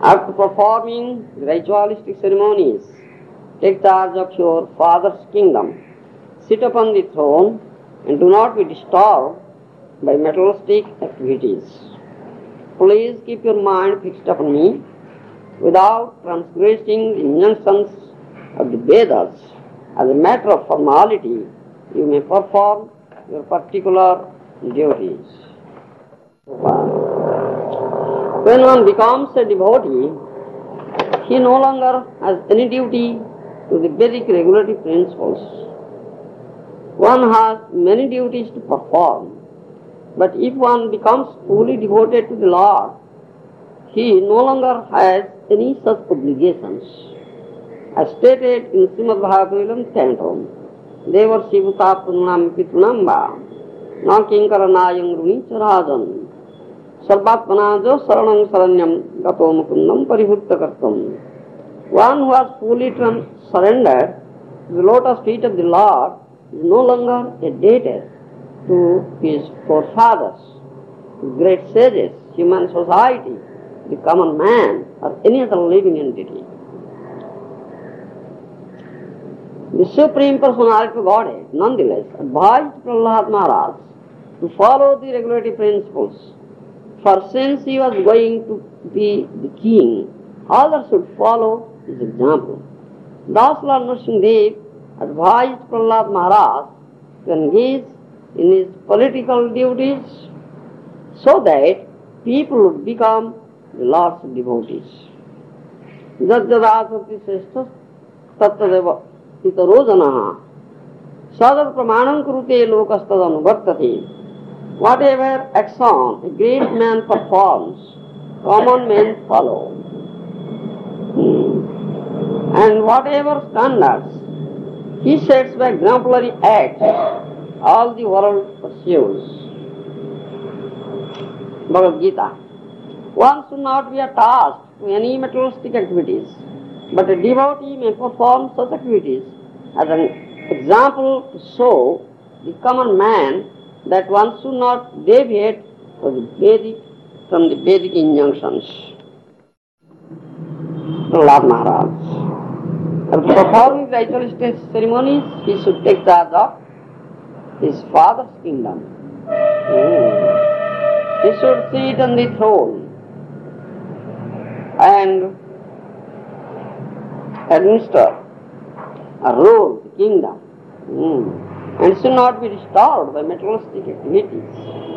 After performing the ritualistic ceremonies, take charge of your father's kingdom. Sit upon the throne and do not be disturbed by materialistic activities. Please keep your mind fixed upon me without transgressing the injunctions of the Vedas. As a matter of formality, you may perform your particular duties. When one becomes a devotee, he no longer has any duty to the Vedic regulative principles. One has many duties to perform, but if one becomes fully devoted to the Lord, he no longer has any such obligations. As stated in Srimad Bhagavatam Canto, Devarshi Bhuta Purnam Pitrunamba, Na Kinkara Nayang Runicha Rajan, Sarvatmanajo Saranam Saranyam Gato Mukundam Parihutta Kartam. One who has fully surrendered to the lotus feet of the Lord is no longer a debtor to his forefathers, great sages, human society, the common man, or any other living entity. The Supreme Personality of Godhead, nonetheless, advised Prahlad Maharaj to follow the regulative principles. For since he was going to be the king, others should follow his example. Thus Lord Nrsimhadev advised Prahlad Maharaj to engage in his political duties so that people would become the Lord's devotees. Jajjadasati sreshtas tattadeva pitaro janaha sadar pramanam kurute lokastad anuvartate. Whatever action a great man performs, common men follow. And whatever standards he sets by exemplary acts, all the world pursues. Bhagavad Gita. One should not be attached to any materialistic activities, but a devotee may perform such activities as an example to show the common man that one should not deviate from the Vedic injunctions. Prahlad Maharaj. After performing ritualistic ceremonies, he should take charge of his father's kingdom. He should sit on the throne and administer or rule the kingdom. And should not be disturbed by materialistic activities.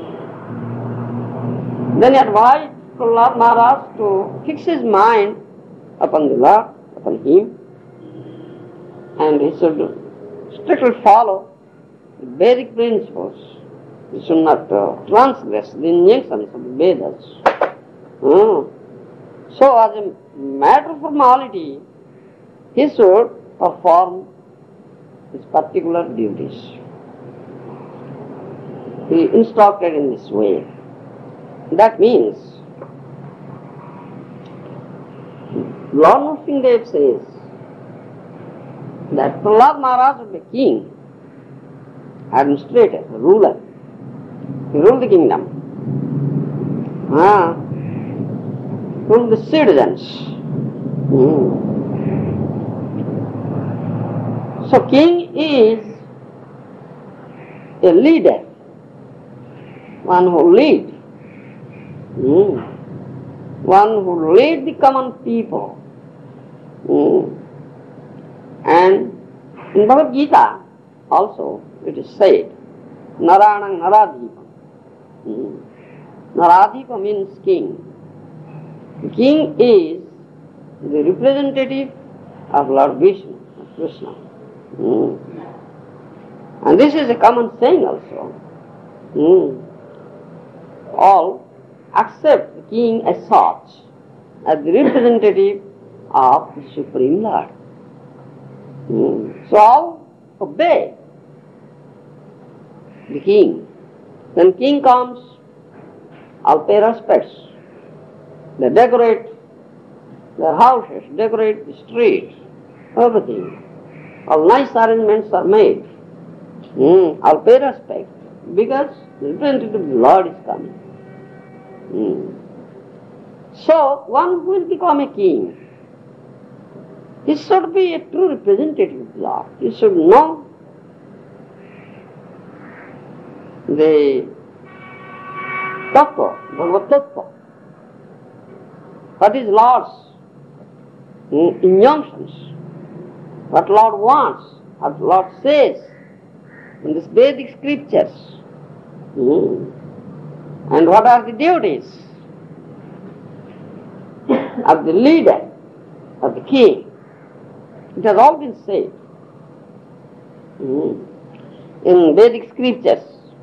Then he advised Prahlad Maharaj to fix his mind upon the Lord, upon him, and he should strictly follow the Vedic principles. He should not transgress the injunctions of the Vedas. So as a matter of formality, he should perform his particular duties. He instructed in this way. That means, Lord Nrsimhadev says that Prahlad Maharaj was the king, administrator, ruler. He ruled the kingdom. Ruled the citizens. So king is a leader, one who leads. One who leads the common people. And in Bhagavad Gita also it is said, Naranang Naradhipa. Naradhipa means king. The king is the representative of Lord Vishnu, of Krishna. And this is a common saying also. All accept the king as such, as the representative of the Supreme Lord. So all obey the king. When king comes, all pay respects. They decorate their houses, decorate the streets, everything. All nice arrangements are made. All pay respect because the representative of the Lord is coming. So, one who will become a king, he should be a true representative of the Lord. He should know the tattva, Bhagavad tattva. What is Lord's injunctions? What Lord wants? What Lord says in this Vedic scriptures? And what are the duties of the leader, of the king? It has all been said in Vedic scriptures.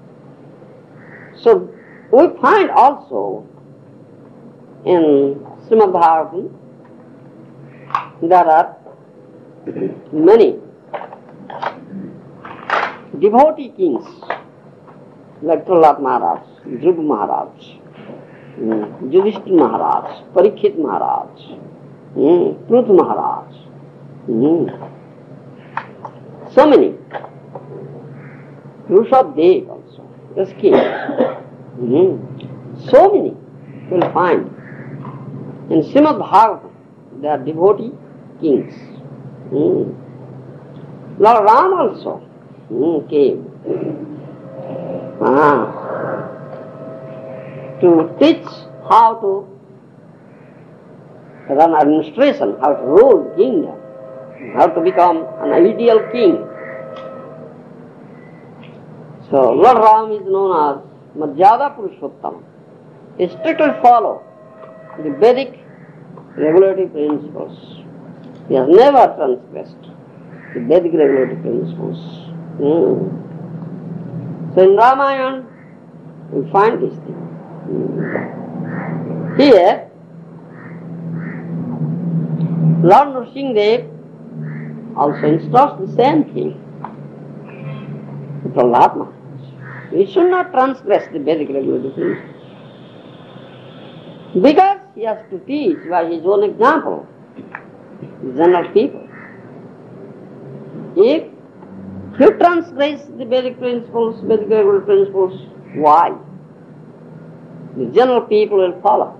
So we find also in Srimad Bhagavatam there are many devotee kings like Prahlad Maharaj, Dhruva Maharaj, Yudhishthira Maharaj, Parikshit Maharaj, Prithu Maharaj, so many. Rushabdev also, as king. So many you will find. In Srimad Bhagavatam, there are devotee kings. Lord Ram also came to teach how to run administration, how to rule the kingdom, how to become an ideal king. So Lord Ram is known as Madhyada Purushottam. He strictly follows the Vedic regulatory principles. He has never transgressed the Vedic regulatory principles. So in Ramayana we find this thing. Here Lord Nrsimhadev also instructs the same thing to Prahlad Maharaj. He should not transgress the Vedic regulatory principles. Because he has to teach by his own example the general people. If you transgress the Vedic principles, Vedic regulatory principles, why? The general people will follow.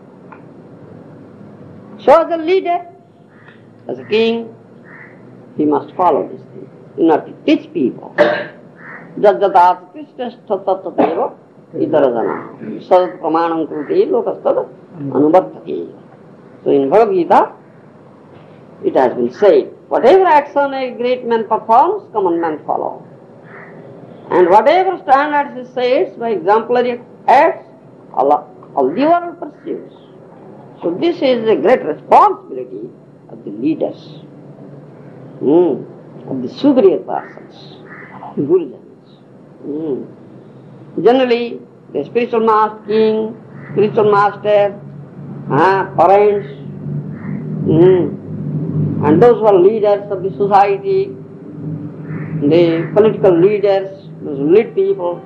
So as a leader, as a king, he must follow these things. You have to teach people. Jajjataat krishnastattattateva itarajana sadat pramanam krute lokastad anuvartate. So in Bhagavad Gita, it has been said, whatever action a great man performs, common men follow. And whatever standards he says by exemplary acts, all the world pursues. So this is a great responsibility of the leaders, of the superior persons, Gurujans. Generally, the spiritual master, king, spiritual master, parents, and those who are leaders of the society, the political leaders, those who lead people,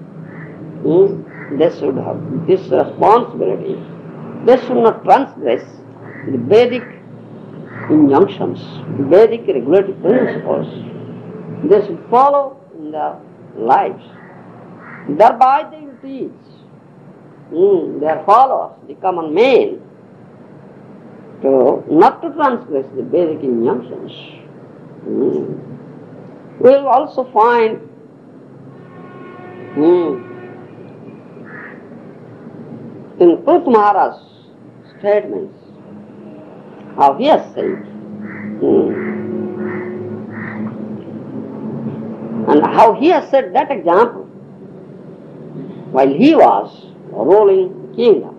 they should have this responsibility. They should not transgress the Vedic injunctions, the Vedic regulatory principles. They should follow in their lives. Thereby they will teach their followers, the common men, to not to transgress the Vedic injunctions. We will also find in Prithu Maharaj's statements how he has said, and how he has set that example while he was ruling the kingdom.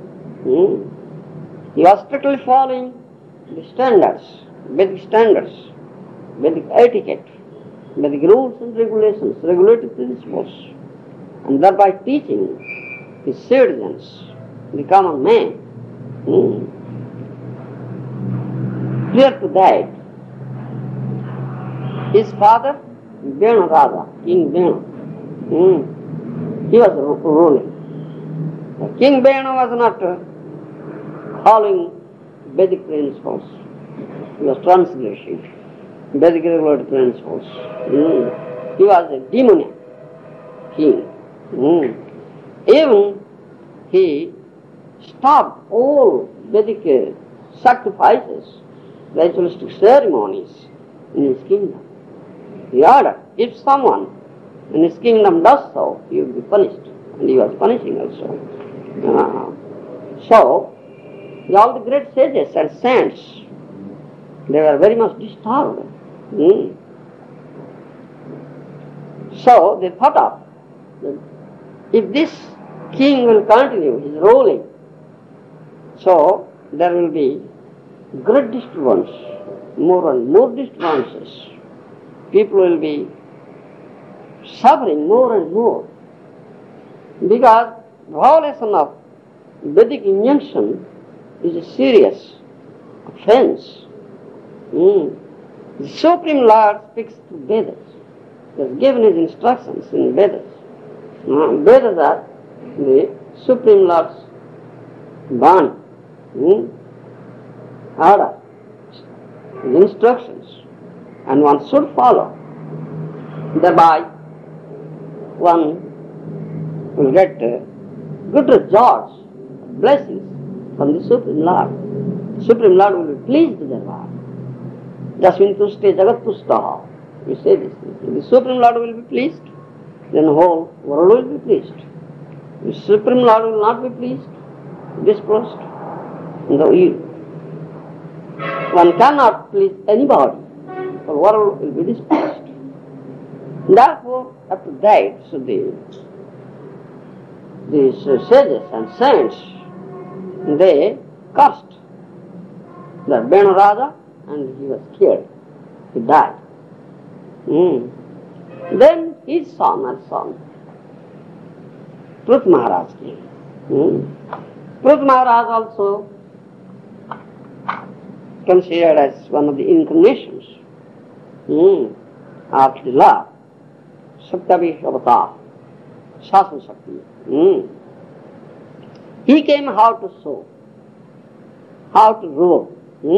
He was strictly following the standards, Vedic etiquette, Vedic rules and regulations, regulatory principles, and thereby teaching his citizens, the common man. Prior to that, his father, Venu Raja, King Venu, he was ruling. King Venu was not following Vedic principles. He was transgressing Vedic regulatory principles. He was a demoniac king. Even he stopped all Vedic sacrifices, ritualistic ceremonies in his kingdom. He ordered, if someone in his kingdom does so, he will be punished. And he was punishing also. So, all the great sages and saints, they were very much disturbed. So, they thought of, if this king will continue his ruling, so there will be great disturbance, more and more disturbances. People will be suffering more and more. Because violation of Vedic injunction is a serious offense. The Supreme Lord speaks to Vedas. He has given his instructions in Vedas. Vedas are the Supreme Lord's Bani, order, his instructions, and one should follow. Thereby, one will get good results, blessings from the Supreme Lord. The Supreme Lord will be pleased thereby. Jasmin tuste jagat tustaha. We say this. If the Supreme Lord will be pleased, then the whole world will be pleased. If the Supreme Lord will not be pleased, displeased, one cannot please anybody, the world will be displeased. Therefore, after that, so these sages and saints, they cursed the Venu Raja, and he was killed. He died. Then his son and son, Prut Maharaj came. Prut Maharaj also considered as one of the incarnations of the Lord, Saktavish Avatar, Sasan Shakti. He came how to show, how to rule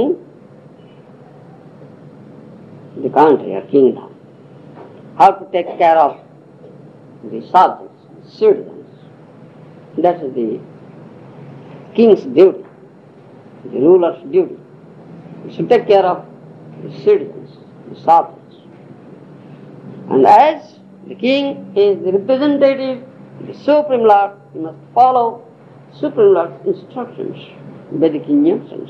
the country or kingdom, how to take care of the subjects, citizens. That is the king's duty, the ruler's duty. He should take care of the citizens, the subjects. And as the king is the representative of the Supreme Lord, he must follow Supreme Lord's instructions, Vedic injunctions.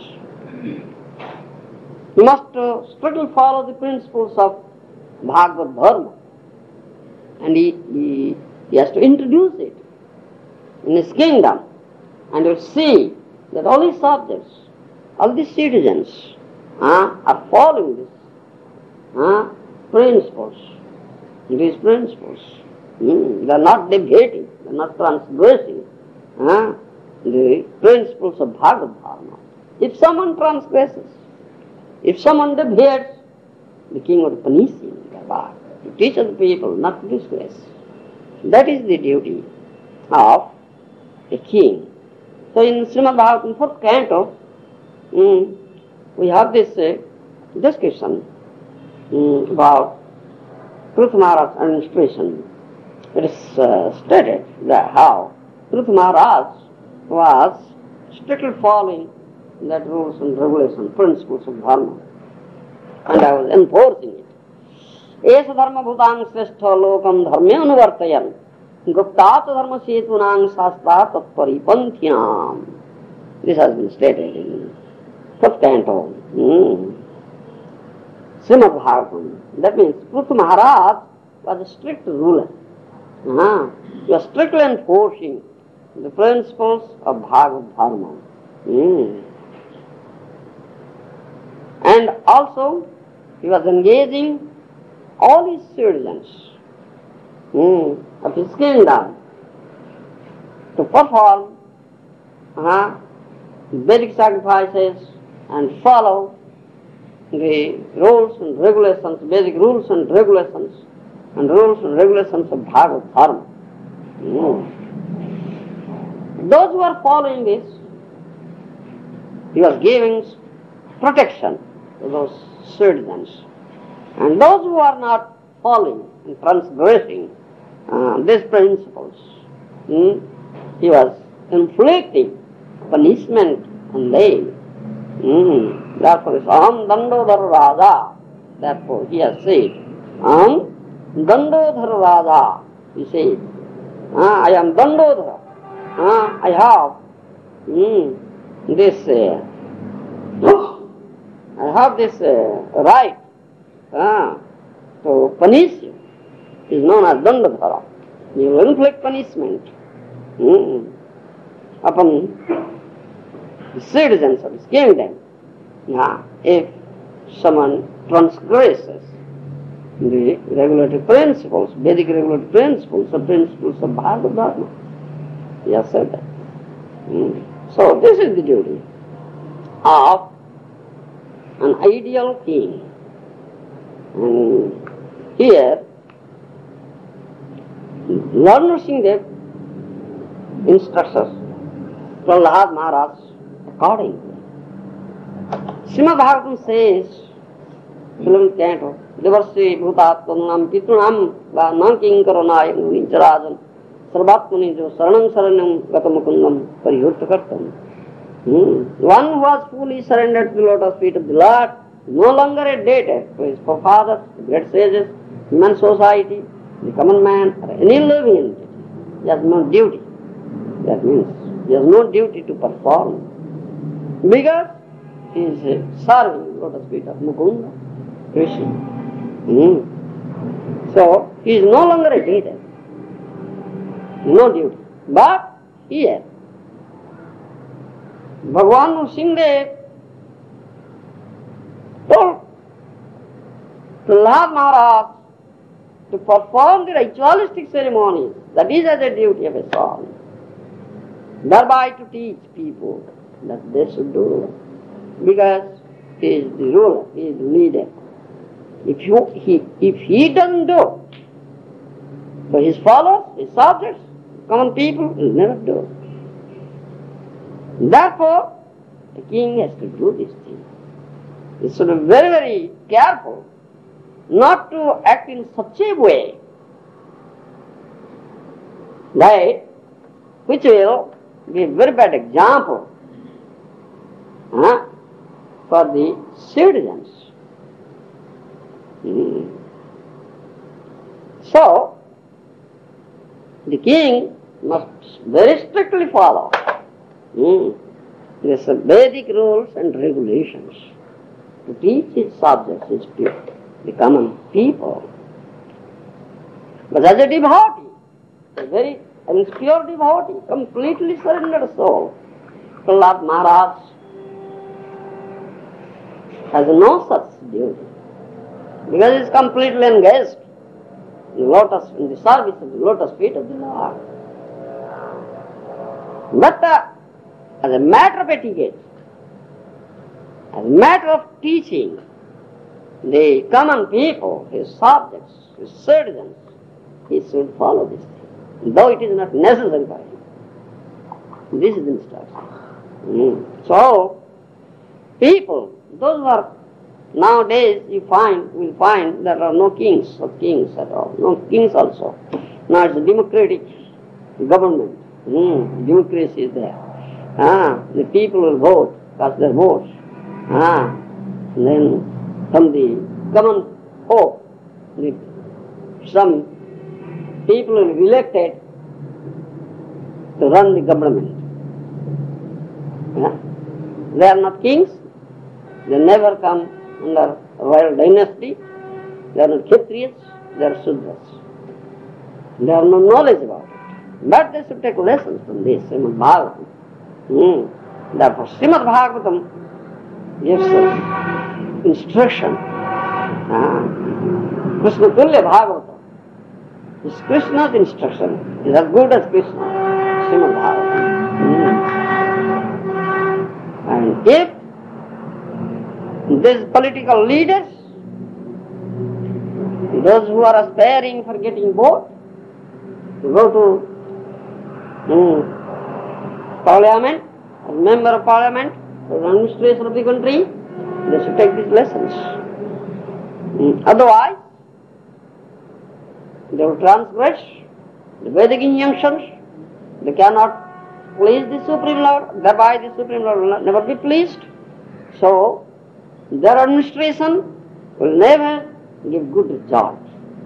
He must strictly follow the principles of Bhagavad Dharma, and he has to introduce it in his kingdom, and you see that all his subjects, all the citizens are following this principles. These principles, they are not deviating, they are not transgressing the principles of Bhagavad Dharma. If someone transgresses, if someone deviates, the king would punish him thereby, to teach other people not to disgrace. That is the duty of a king. So in Srimad Bhagavatam 4th canto, we have this discussion about Prut Maharaj's administration. It is stated that how Prut Maharaj was strictly following that rules and regulations, principles of Dharma, and I was enforcing it. Esa dharma bhutang srestha lokam dharme anuvartayan guptata dharma setunang sastra tatpari panthinam. This has been stated in 4th canto. Srimad Bhagavatam. That means Prut Maharaj was a strict ruler. He was strictly enforcing the principles of Bhagavad Dharma. And also, he was engaging all his citizens of his kingdom to perform Vedic sacrifices and follow the rules and regulations, basic rules and regulations of Bhagavad Dharma. Those who are following this, he was giving protection to those citizens. And those who are not following and transgressing these principles, he was inflicting punishment and laid. Therefore it's Aham Dandodhara Raja. Therefore he has said, Aham Dandodhara Raja. He said, I am Dandodhara. I have this right to punish you. It is known as Dandodhara. You will inflict punishment upon the citizens of his kingdom. If someone transgresses the regulatory principles, Vedic regulatory principles, the principles of Bhagavad Dharma. He has said that. So this is the duty of an ideal king. And here, Lord Nrsimhadev instructs us, Prahlad Maharaj, accordingly. Srimad Bhagavatam says, 11th canto, Devarsi Bhutatvanam Pitrunam Va Nanking Karanaya Nicharajan Sarvatmani Jo Saranam Saranam Gatamukundam Pariyurtakartam. One who has fully surrendered to the lotus feet of the Lord, no longer a debtor to his forefathers, the great sages, human society, the common man, or any living entity. He has no duty. That means he has no duty to perform. Because he is serving the lotus feet of Mukunda, Krishna. So he is no longer a debtor. No duty. But here, Bhagavan Nrsimhadev told Prahlad Maharaj to perform the ritualistic ceremonies, that is as a duty of a son, thereby to teach people that they should do, because he is the ruler, he is the leader. If he doesn't do, so his followers, his subjects, common people will never do. Therefore, the king has to do this thing. He should be very, very careful not to act in such a way that which will be a very bad example for the citizens. So, the king must very strictly follow these Vedic rules and regulations to teach his subjects, his people, the common people. But as a devotee, a very pure devotee, completely surrendered soul, Prahlad Maharaj has no such duty, because he is completely engaged in the service of the lotus feet of the Lord. But as a matter of etiquette, as a matter of teaching the common people, his subjects, his citizens, he should follow this thing, though it is not necessary for him. This is instruction. So, people, those who are nowadays will find there are no kings or kings at all, no kings also. Now it's a democratic government. Democracy is there. The people will vote, cast their votes. And then from the common folk, some people will be elected to run the government. They are not kings. They never come under royal dynasty. They are not Kshatriyas, they are Sudras. They have no knowledge about it. But they should take lessons from this, Srimad Bhagavatam. Therefore, Srimad Bhagavatam gives us instruction. Krishna Tulya Bhagavatam is Krishna's instruction. It is as good as Krishna, Srimad Bhagavatam. And if these political leaders, those who are aspiring for getting vote, to go to parliament, as member of parliament, as administration of the country, they should take these lessons. Otherwise, they will transgress the Vedic injunctions. They cannot please the Supreme Lord, thereby the Supreme Lord will never be pleased. So, their administration will never give good result.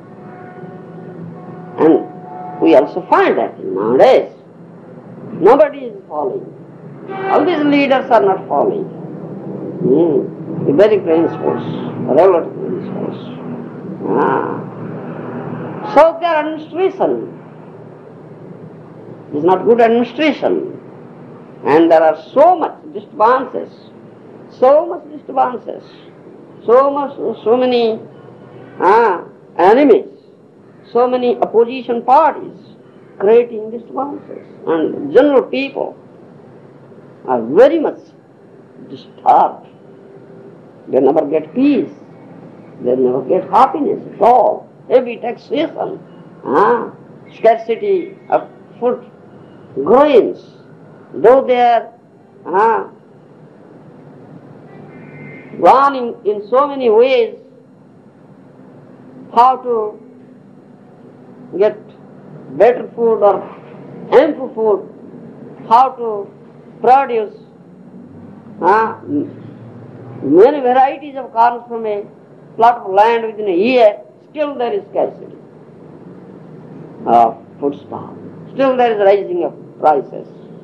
And we also find that nowadays, nobody is following. All these leaders are not following the very principles, regular principles. So their administration is not good administration. And there are so much disturbances, so many enemies, so many opposition parties creating disturbances. And general people are very much disturbed. They never get peace. They never get happiness at all. Heavy taxation, scarcity of food, grains, though they are running in so many ways how to get better food or ample food, how to produce many varieties of corn from a plot of land within a year, still there is scarcity of foodstuff. Still there is rising of prices.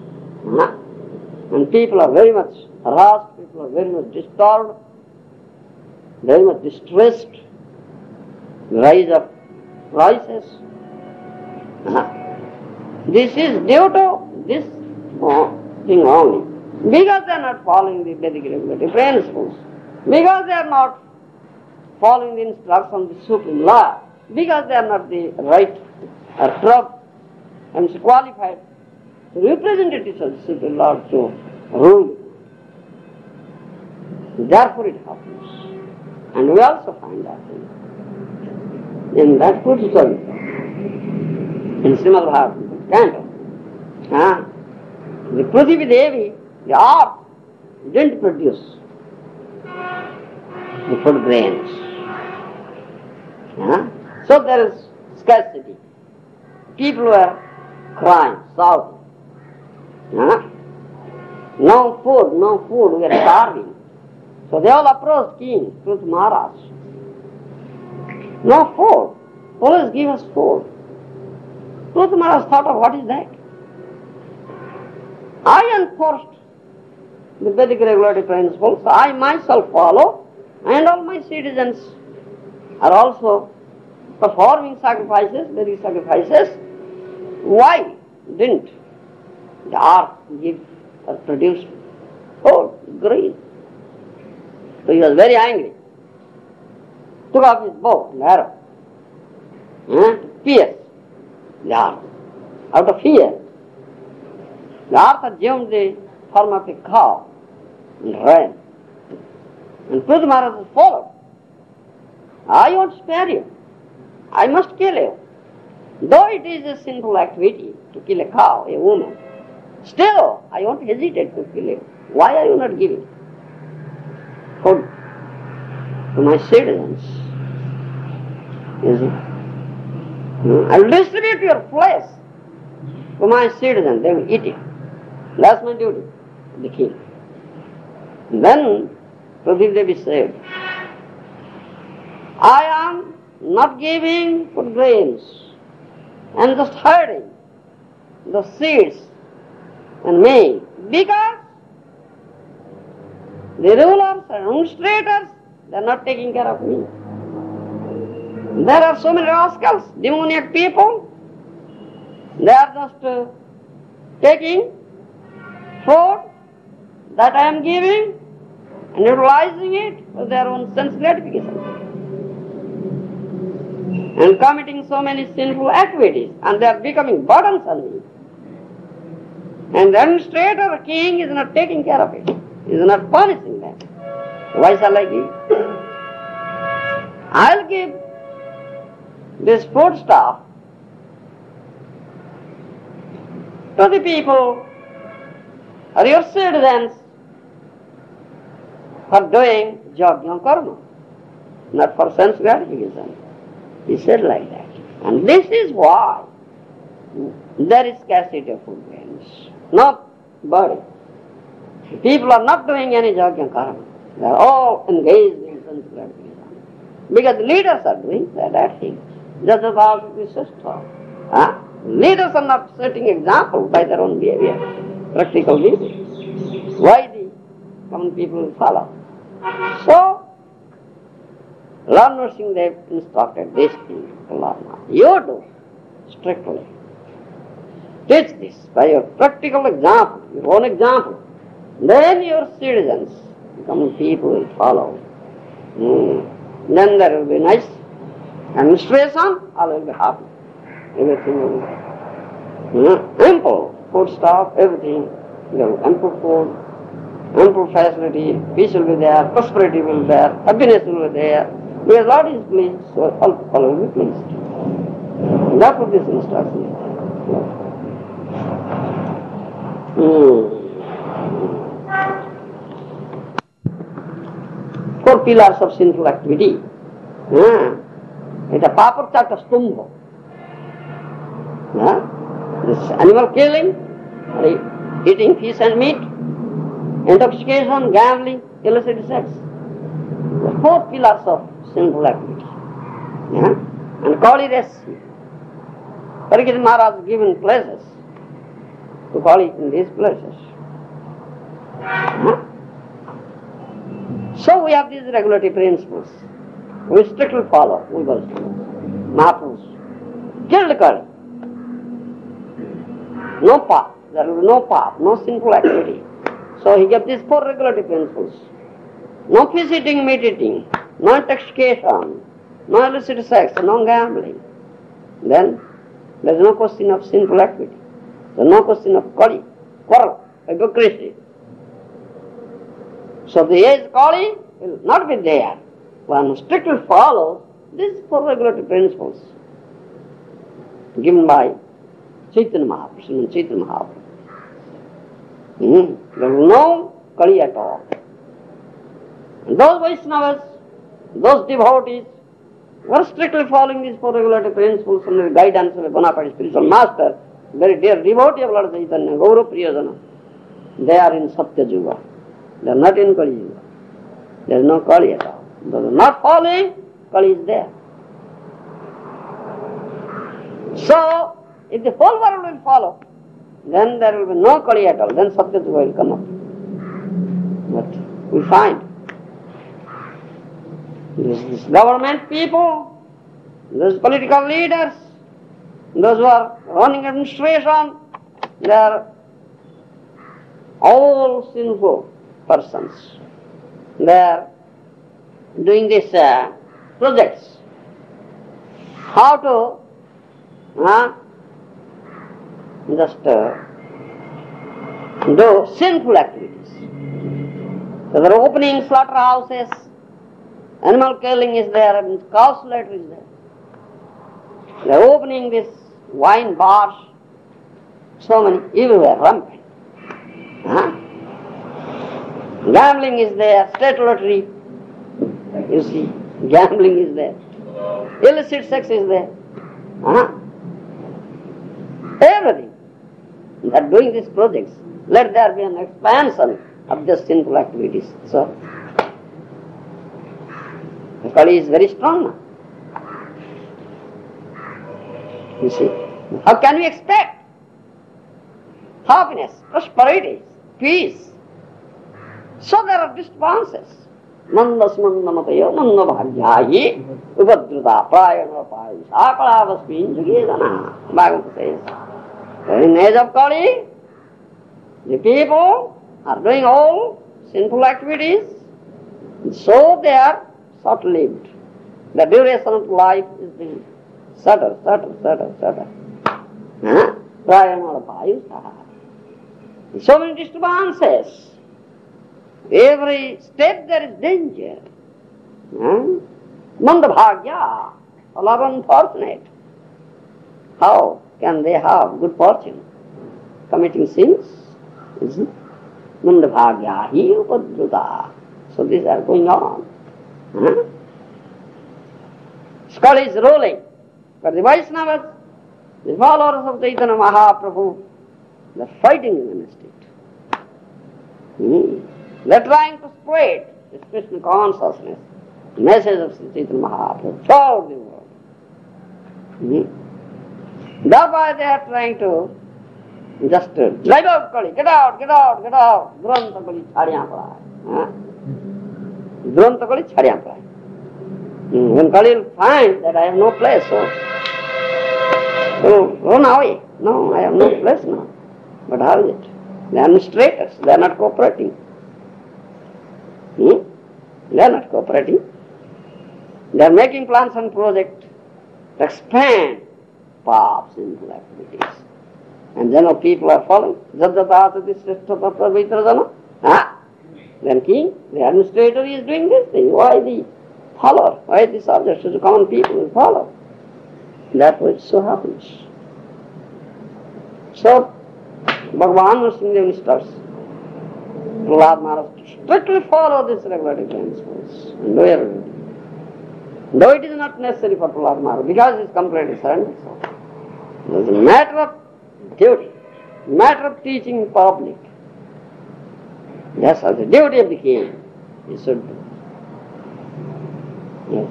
And people are very much harassed, people are very much disturbed, very much distressed. The rise of prices. This is due to this thing only. Because they are not following the Vedic regulative principles, because they are not following the instructions of the Supreme Lord, because they are not the right or true and qualified representatives of the Supreme Lord to rule. Therefore it happens. And we also find that in that good story, in Srimad Bhagavatam canto, the Prithvi Devi, the earth, didn't produce the food grains. So there is scarcity. People were crying, shouting. No food, we are starving. So they all approached King Pruth Maharaj. No food, please give us food. Pruth Maharaj thought of what is that? I enforced the Vedic regulative principles, I myself follow, and all my citizens are also performing sacrifices, Vedic sacrifices. Why didn't the earth give or produce food, grain? So he was very angry. Took off his bow and arrow to pierce the earth. Out of fear, the earth assumed the form of a cow and ran. And Pruth Maharaj followed. I won't spare you. I must kill you. Though it is a sinful activity to kill a cow, a woman, still I won't hesitate to kill you. Why are you not giving food to my citizens? I will distribute your flesh to my citizens. They will eat it. That's my duty, the king. And then Prithvi Devi said, I am not giving food grains and just herding the seeds and me because the rulers and administrators, they are not taking care of me. There are so many rascals, demoniac people, they are just taking food that I am giving and utilizing it for their own sense gratification and committing so many sinful activities, and they are becoming burdens on me. And the administrator or king is not taking care of it, is not punishing them. Why shall I give? I'll give this food stuff to the people or your citizens for doing yajna karma, not for sense gratification. He said like that. And this is why there is scarcity of food grains. no body. People are not doing any yajna karma. They are all engaged in sense gratification. Because the leaders are doing that thing. Just as all the sister. Leaders are not setting example by their own behavior, practical behavior. Why the common people will follow? So, Lord Nrsimhadev instructed this thing to Lord Maharaj. You do strictly. Teach this by your practical example, your own example. Then your citizens, common people will follow. Then there will be nice administration, all will be happy. Everything will be ample food stuff, everything. There will be ample food, ample facility, peace will be there, prosperity will be there, happiness will be there. Because Lord is pleased, so all will be pleased. That's what this instruction is. Four pillars of sinful activity. It's a paparchata stumbha. This animal killing, eating fish and meat, intoxication, gambling, illicit sex. The four pillars of sinful activity. And Kali Rasi. Parikshit Maharaj has given places to call it in these places. So we have these regulatory principles. We strictly follow. We will Mahaprabhu killed Kali. No path. There will be no path, no sinful activity. So he gave these four regulatory principles. No fish eating, meat eating, no intoxication, no illicit sex, no gambling. Then there is no question of sinful activity. There is no question of Kali, quarrel, hypocrisy. So the age Kali will not be there. One strictly follows these four regulatory principles given by Chaitanya Mahaprabhu, Srimad Chaitanya Mahaprabhu. There is no Kali at all. And those Vaishnavas, those devotees, were strictly following these four regulatory principles under the guidance of a bona fide spiritual master, very dear devotee of Lord Chaitanya, Gaura Priyajana. They are in Satya Yuga. They are not in Kali Yuga. There is no Kali at all. Those are not following, Kali is there. So, if the whole world will follow, then there will be no Kali at all. Then Satya Yuga will come up. But we find these government people, those political leaders, those who are running administration, they are all sinful persons. They are doing these projects. How to just do sinful activities. So they are opening slaughterhouses, animal killing is there, and cow slaughter is there. They are opening this wine bars, so many everywhere, rampant. Gambling is there, state lottery, you see, gambling is there, illicit sex is there, everything. They are doing these projects. Let there be an expansion of the sinful activities. So, the Kali is very strong now. You see, how can we expect happiness, prosperity, peace? So there are disturbances. Mandas mandamatayo manda bhagyayi ubadruta prayana payi sakalavasmin jugadana. Bhagavad says, in the age of Kali, the people are doing all sinful activities, so they are short-lived. The duration of life is being shorter. Prayana payi sakalavasmin. So many disturbances. Every step there is danger. Mandabhagya, all are unfortunate. How can they have good fortune? Committing sins, isn't it? Mandabhagya hi upadruta. So these are going on. Skull is rolling. But the Vaishnavas, the followers of Chaitanya Mahaprabhu, They're fighting against it. They're trying to spread this Krishna consciousness, the message of Sri Chaitanya Mahaprabhu throughout the world. That's why they are trying to just drive out Kali, get out, get out, get out. Duranta Kali chhadiyan padai. Duranta Kali chhadiyan padai. When Kali will find that I have no place, so run away. No, I have no place now. But how is it? The administrators, they are not cooperating. They are not cooperating. They are making plans and projects to expand paths, sinful activities. And then people are following. Then king, the administrator is doing this thing. Why the follower? Why the subjects, the common people will follow? That which so happens. So, Bhagavan Nrsimhadev instructs Prahlad Maharaj to strictly follow these regulative principles and do everything. Though it is not necessary for Prahlad Maharaj, because he is completely surrendered. It is a matter of duty, matter of teaching in public. Yes, as the duty of the king, he should do. Yes,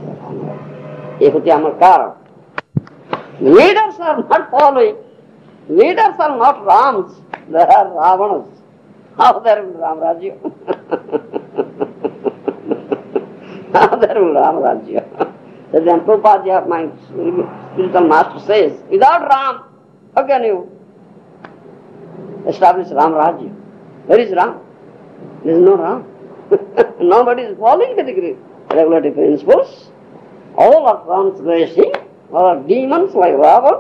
sir. The leaders are not following. Leaders are not Rams, they are Ravanas. How there will Ram Rajya? How there will Ram Rajya? So then Prabhupada, my spiritual master, says, without Ram, how can you establish Ram Rajya? Where is Ram? There is no Ram. Nobody is following the regulative principles. All are transgressing, all are demons like Ravana.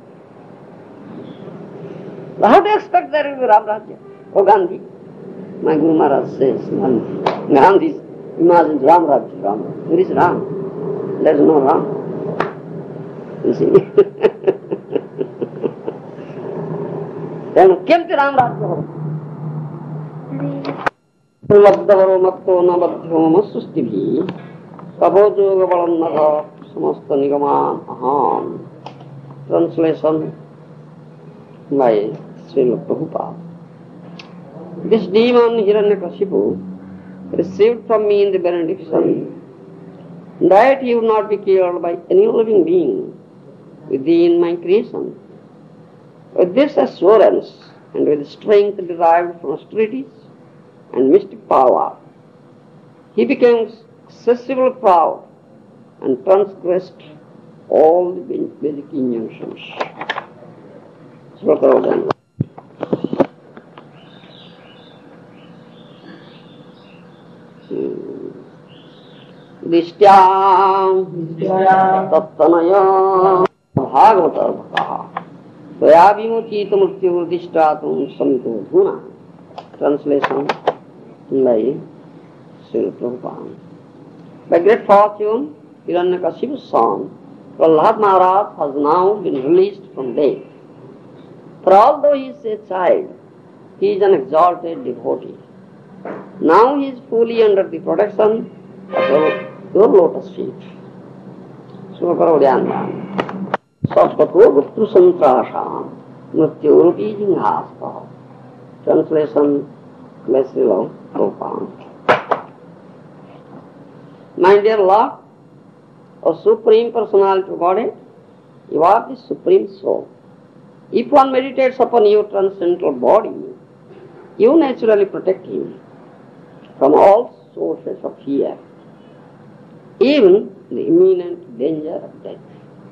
How do you expect there will be Ram Rajya? Oh Gandhi, my Guru Maharaj says, Gandhi imagines Ram Rajya, Ram. Where is Ram? There is no Ram. You see? Then, kemti Ram Rajya ho? Labdhavaro matto na badhyoma sustibhi kabhojoga balannaga samasta nigaman aham. Translation by Srila Prabhupada. This demon Hiranyakashipu received from me in the benediction that he would not be killed by any living being within my creation. With this assurance and with strength derived from austerities and mystic power, he became excessively proud and transgressed all the basic injunctions. Sloka. Dishyam tattanaya bhagavatarvakaha svayabhimuchita mrityu dishtatum samito dhuna. Translation by Srila Prabhupada. By great fortune, Hiranyakashipu's son, Prahlad Maharaj, has now been released from death. For although he is a child, he is an exalted devotee. Now he is fully under the protection of your lotus feet. Sloka. Sattvato guptu santrasham mrityu-rupi jinghasta. Translation by Srila Prabhupada. My dear Lord, O Supreme Personality of Godhead, you are the Supreme Soul. If one meditates upon your transcendental body, you naturally protect him from all sources of fear, even the imminent danger of death.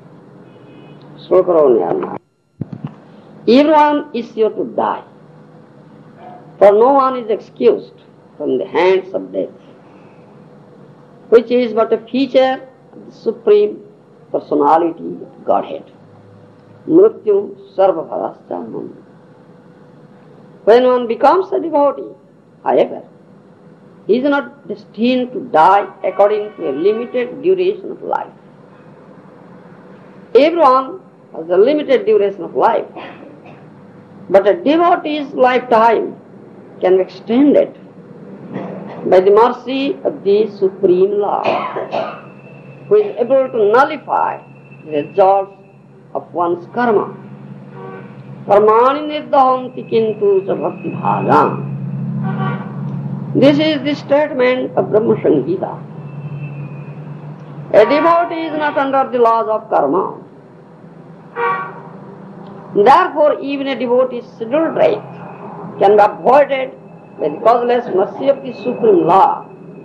Sloka. Everyone is sure to die, for no one is excused from the hands of death, which is but a feature of the Supreme Personality of Godhead. Mrityu sarvabharaschanam. When one becomes a devotee, however, he is not destined to die according to a limited duration of life. Everyone has a limited duration of life, but a devotee's lifetime can be extended by the mercy of the Supreme Lord, who is able to nullify the results of one's karma. Karmani nirdahanti kintu cha bhakti bhajam. This is the statement of Brahma Samhita. A devotee is not under the laws of karma. Therefore, even a devotee's scheduled right can be avoided by the causeless mercy of the Supreme Law.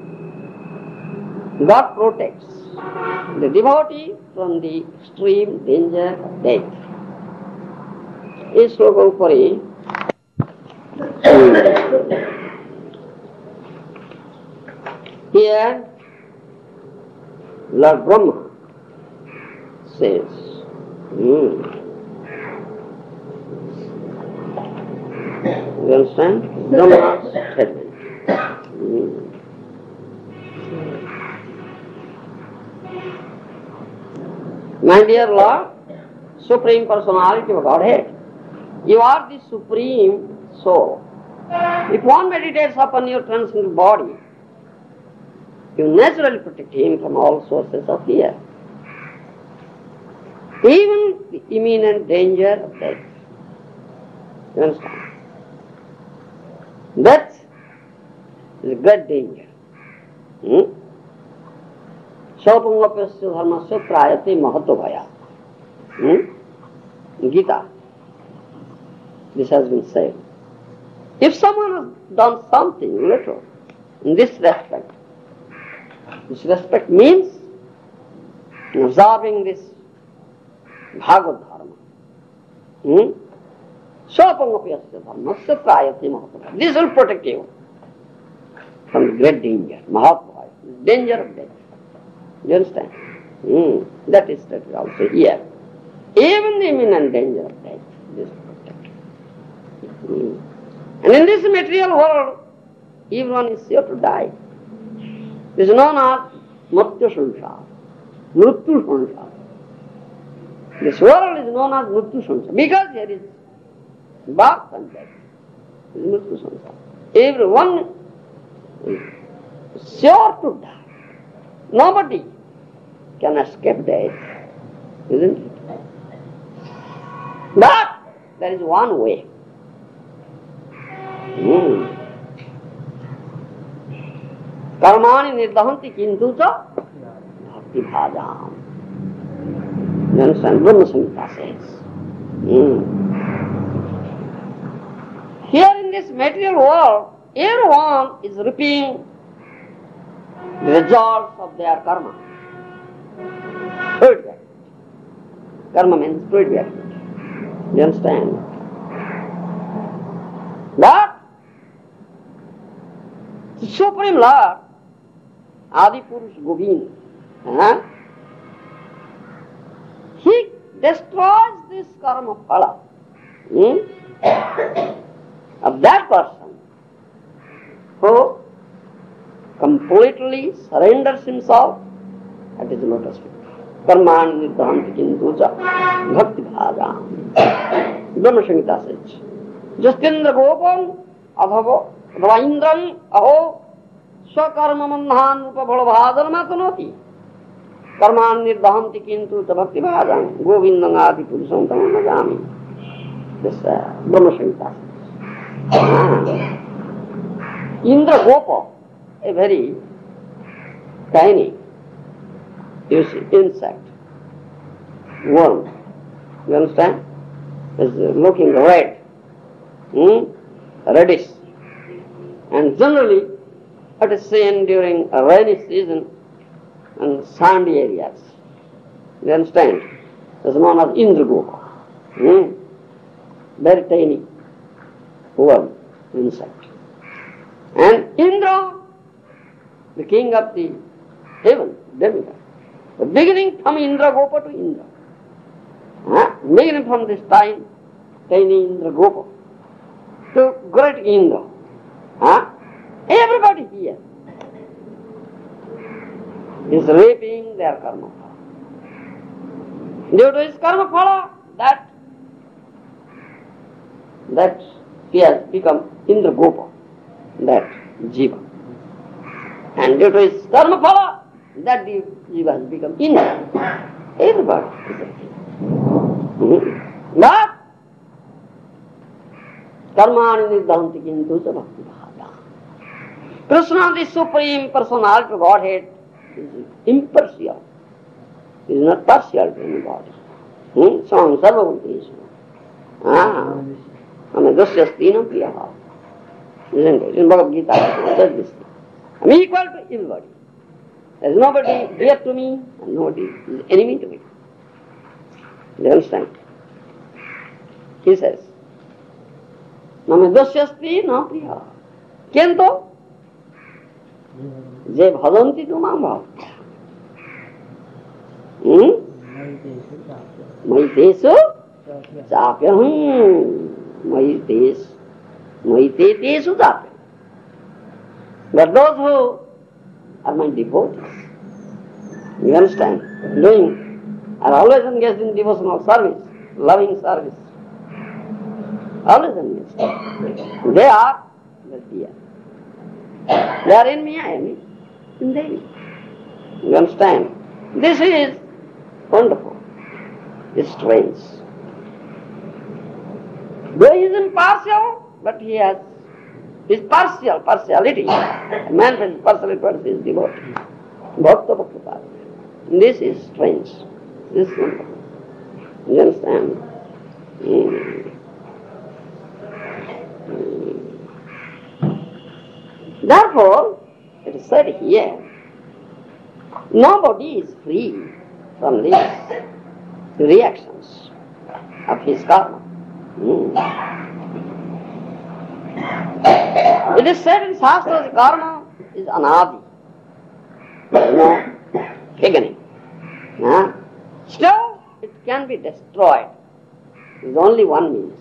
God protects the devotee from the extreme danger of death. इस श्लोक ऊपर ही here Lord Brahma says, you understand? Brahma's statement. My dear Lord, Supreme Personality of Godhead, you are the Supreme Soul. If one meditates upon your transcendental body, you naturally protect him from all sources of fear, even the imminent danger of death. You understand? Death is a great danger. Saupangapyasya dharmasya prayate mahato bhaya. Gita. This has been said. If someone has done something little in this respect means observing this Bhagavad Dharma. Saupangapyasya dharmasya prayate mahato bhaya. This will protect you from the great danger, mahato bhaya, danger of death. You understand? That is stated also here. Even the imminent danger of death, this is protected. And in this material world, everyone is sure to die. This is known as Mrityu Sansara. Mrityu Sansara. This world is known as Mrityu Sansara because there is birth and death. This is Mrityu Sansara. Everyone is sure to die. Nobody can escape death, isn't it? But there is one way. Karmani nirdahanti kintu cha bhakti bhajam. You understand? Brahma Samhita says. Here in this material world, everyone is reaping the results of their karma. Fruit bearing. Karma means fruit bearing. You understand? But the Supreme Lord, Adi Purush Govinda, he destroys this karma phala of that person who completely surrenders himself at his lotus feet. Karmani nirdahanti kintu cha bhakti bhajam. Brahma Samhita says, Justindra gopam adhavo Indram aho swakarma mandhan upabhala bhajan matanoti. Karmani nirdahanti kintu cha bhakti bhajam. Govindam adi purusam tamam najami. This Brahma Samhita says. Indra Gopa, a very tiny, you see, insect, worm, you understand? Is looking red, reddish, and generally it is seen during a rainy season and sandy areas. You understand? It is known as Indragopa, very tiny worm, insect. And Indra, the king of the heaven, demigod, the beginning from Indragopa to Indra, beginning from this tiny Indragopa to great Indra, everybody here is reaping their karma phala. Due to his karma phala, that he has become Indragopa, that Jiva. And due to his karma phala, that Jiva has become Indra. Everybody is a king. But Karmani nidhanti kintu cha bhakti bhada. Krishna, the Supreme Personality of Godhead, is impartial. He is not partial to anybody. Swam sarvabhuteshu. Dasyasti na priyaha. Isn't it? In Bhagavad Gita, it says this thing. I am equal to everybody. There is nobody dear to me and nobody is enemy to me. You understand? He says, Name dasyasti na priyaha. Kiento? Je bhajanti tu mam bhavati. Maitesu chapyaham. Maitesu chapyaham. But those who are my devotees, you understand, are always engaged in devotional service, loving service. Always engaged. They are the dear. They are in me, I am in them. You understand? This is wonderful. It's strange. Though he is impartial, but he has his partiality. A man has partiality towards his devotee. Bhakta Bhakta. This is strange. This is wonderful. You understand? Therefore, it is said here, nobody is free from these reactions of his karma. It is said in Shastras, karma is anadi. There is no beginning. Still, it can be destroyed. There is only one means.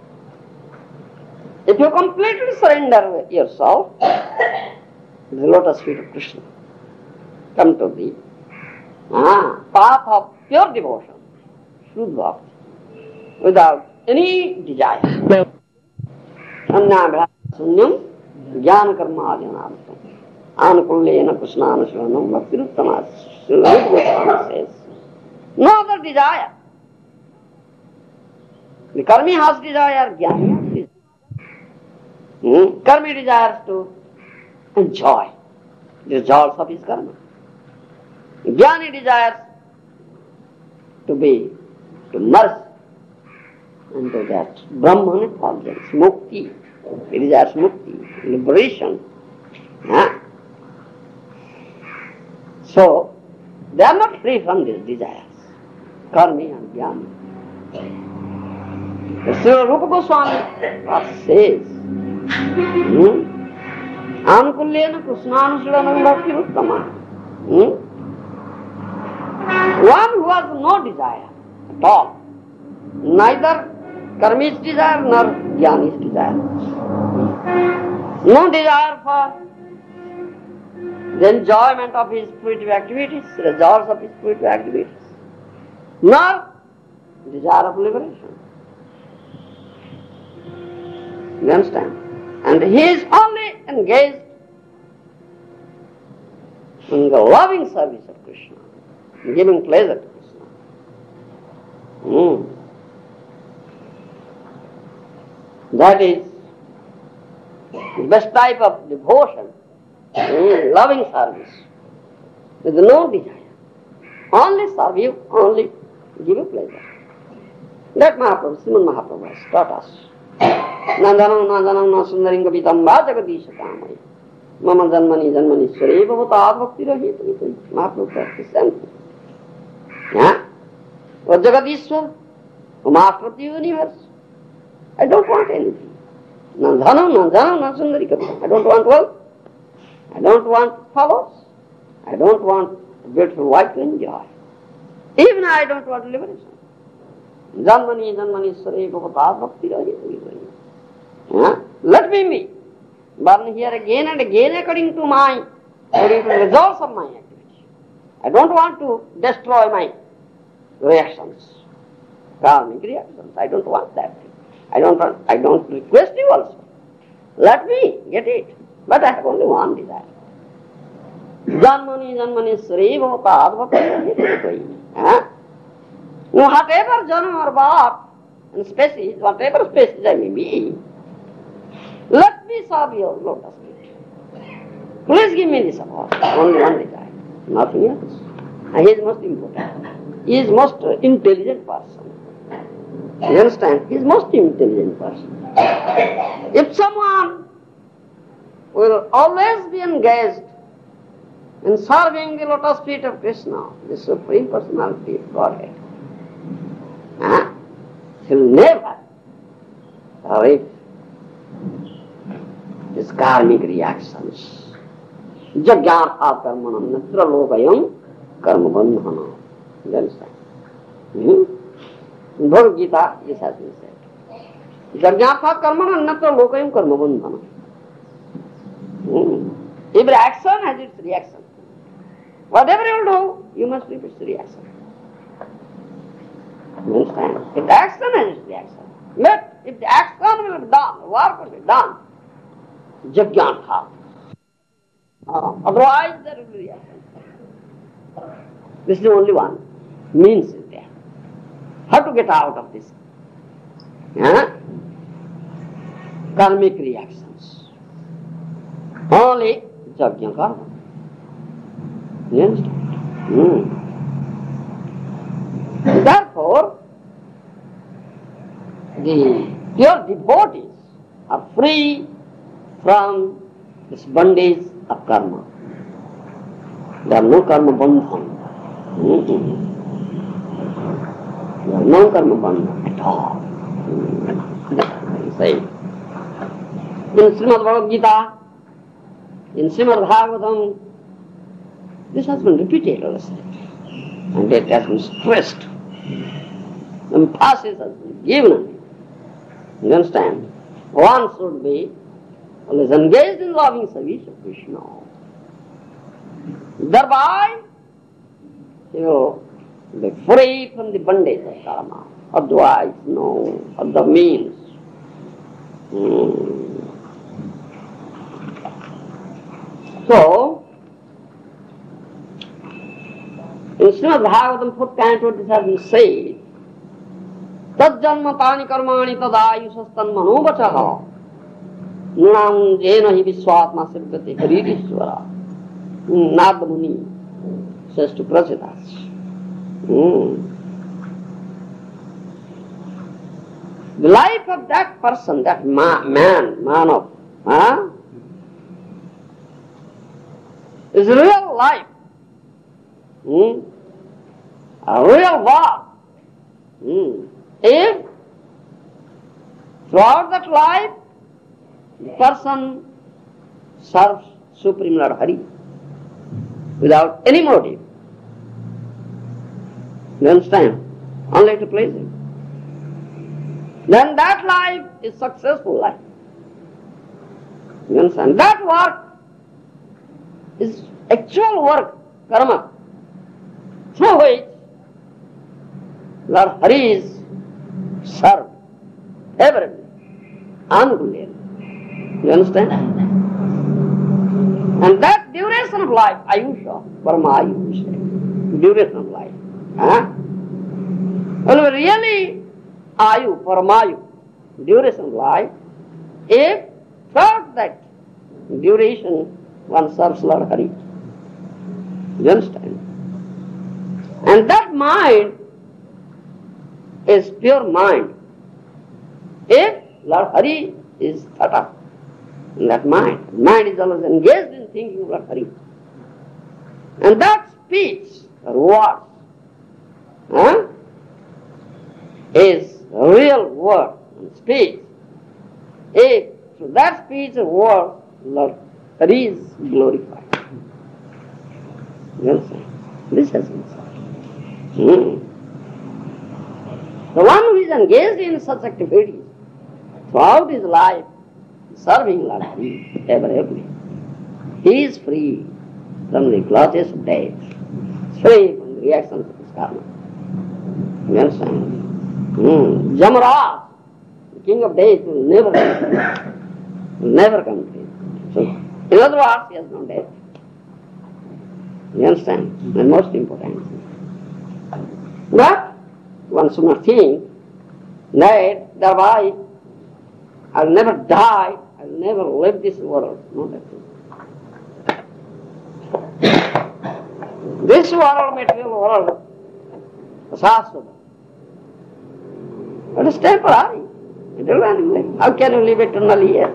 If you completely surrender yourself to the lotus feet of Krishna, come to the path of pure devotion, Shuddha Bhakti, without any desire. Annabhya sunyam jnana karma adyanabham anukullena krishnanasranam bhaktiruttama says. No other desire. The karmi has desire, jnani has desire. Karmi desires to enjoy the results of his karma. Jnani desires to merge into that Brahman effulgence, mukti. He desires mukti, liberation. So, they are not free from these desires, karmi and jnani. Srila Rupa Goswami says, Anukullena krishnanusranam bhaktiruttama. One who has no desire at all, neither karmi's desire nor jnani's desire. No desire for the enjoyment of his spiritual activities, results of his spiritual activities, nor desire of liberation. You understand? And he is only engaged in the loving service of Krishna, giving pleasure to Krishna. That is the best type of devotion, loving service, with no desire. Only serve you, only give you pleasure. That Mahaprabhu, Srimad Mahaprabhu has taught us. Nandanam nandanam na sundarim kapitam va jagadisha kamaya. Mama janmani janmani swareva bhatad bhakti rahita. Mahaprabhu said the same thing. What Jagadishwar, who master of the universe. I don't want anything. Nandanam na sundari kapitam. I don't want wealth. I don't want followers. I don't want a beautiful wife to enjoy. Even I don't want liberation. Janmani janmani swareva bhatad bhakti rahita. Let me be born here again and again according to the results of my activity. I don't want to destroy my reactions, karmic reactions. I don't want that. I don't request you also. Let me get it. But I have only one desire. Janmani janmani swareva bhatad bhakti rahita. Whatever janma or birth and species, whatever species I may be, me serve your lotus feet. Please give me this award. Only one desire, nothing else. And he is most important. He is most intelligent person. You understand? He is most intelligent person. If someone will always be engaged in serving the lotus feet of Krishna, the Supreme Personality of Godhead, he will never reap his karmic reactions. Jagyartha karmanam natra lokayam karma bandhana. You understand? In Bhagavad Gita, this has been said. Jagyartha karmanam natra lokayam karma bandhana. Every action has its reaction. Whatever you do, you must reap its reaction. You understand? If the action has its reaction. But if the action will be done, work will be done, Jagyartha. Otherwise there will be reaction. This is the only one. Means is there. How to get out of this? Karmic reactions. Only Jagya karma. You understand? Therefore, the pure devotees are free from this bondage of karma. There are no karma bandhan. There are no karma bandhan at all. Say. In Srimad Bhagavad Gita, in Srimad Bhagavatam, this has been repeated also. And it has been stressed. Emphasis has been given. You understand? One should be always engaged in loving service of Krishna. Thereby, he will be free from the bondage of karma. Otherwise, no other means. So, in Srimad Bhagavatam 4th canto, this has been said, Tad janma tani karmani tadayusastan manovachaha nunam jena hi viswatma siddhati haririshvara. Narada Muni says to Prasidas. The life of that person, that man is real life. A real work. If throughout that life the person serves Supreme Lord Hari without any motive, you understand? Only to please him, then that life is successful life. You understand? That work is actual work, karma, through which Lord Hari is served favorably, ungularly. You understand? And that duration of life, Ayusha, Paramayusha, duration of life, will be really Ayu, Paramayu, duration of life, if throughout that duration one serves Lord Hari. You understand? And that mind is pure mind. If Lord Hari is thought of in that mind is always engaged in thinking of Lord Hari. And that speech or words is real word and speech. If through that speech or word Lord Hari is glorified. You understand? This has been said. The one who is engaged in such activities throughout his life, serving Lord Hari every, he is free from the clutches of death, free from the reactions of his karma. You understand? Jamaraj, the king of death, will never come to him. So, in other words, he has no death. You understand? The most important thing. But one should not think that thereby I will never die, I I'll never leave this world. Not at all. This world, material world, Shaswata. But it's temporary. It will anyway. How can you live eternally here?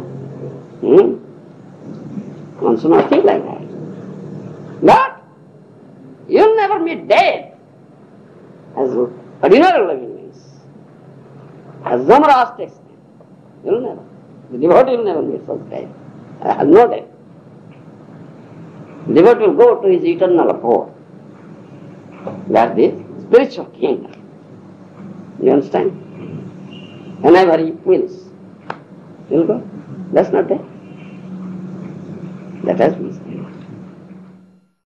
One should not think like that. But you'll never meet death as ordinary living means. As Dhammaras takes it. You'll never. The devotee will never meet such death. No death. The devotee will go to his eternal abode. That's the spiritual kingdom. You understand? Whenever he wills, he'll go. That's not death. That has been said.